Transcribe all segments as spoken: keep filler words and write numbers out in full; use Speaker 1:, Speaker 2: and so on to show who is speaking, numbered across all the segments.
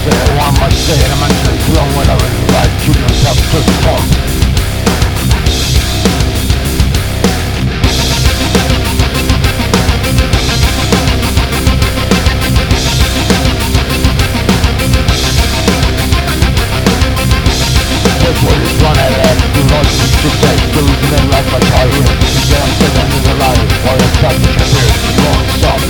Speaker 1: say, one must say, and I'm mentally grown, whatever you like, keep yourself to the pump. That's what you're trying to act, you know, you should take, losing it like my car here. You can't sit under the light, while you're stuck with your beard, you won't stop.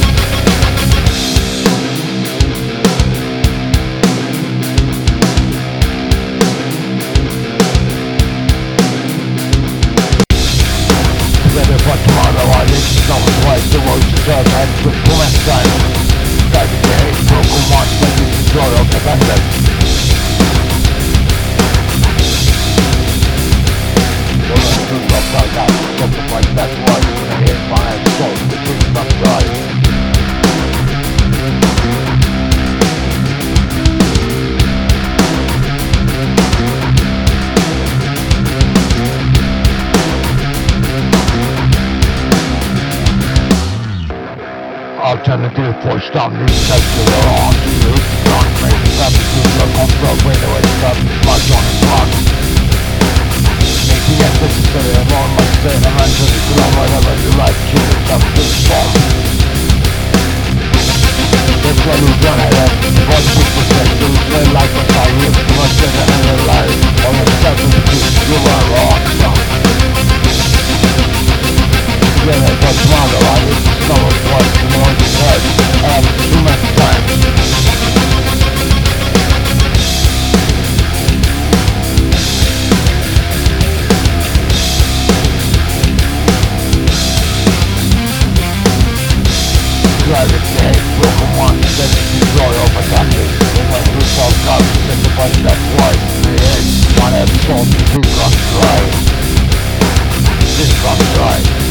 Speaker 1: For tomorrow I need to know twice the words to serve and with woman's time. Guide the day, broken ones that you destroy of the vendor. You're not too rough like that, something like that was when I hit my head soul, the truth must rise. Alternative for stamning sexual on to you. Don't make substitute your control when the way stop much on his block. Making it necessary and all my state and mentally grown whatever you like, keep yourself to the bomb. That's why you run ahead. What people say, you play like a fire, you must get another life. All the substitute, you are wrong. Together for tomorrow, I need to know it was the more you heard, and too much time. Driving the hate, broken one, then you destroy over thunder. When my roots all come, then the bus that's wide. The hate, one episode, two comes dry. This comes dry.